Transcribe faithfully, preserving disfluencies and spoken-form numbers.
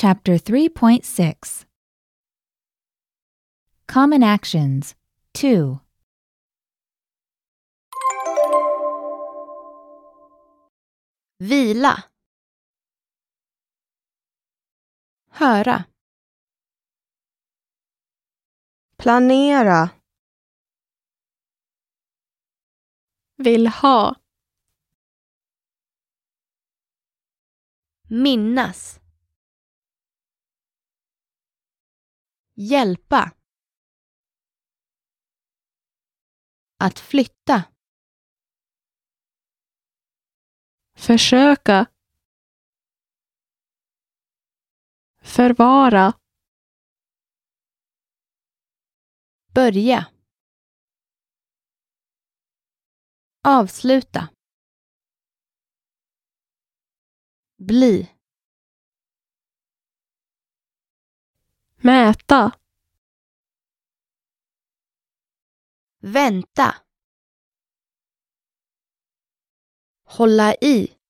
Chapter three point six. Common Actions two. Vila. Höra. Planera. Vill ha. Minnas. Hjälpa. Att flytta. Försöka. Förvara. Börja. Avsluta. Bli. Mäta. Vänta. Hålla i.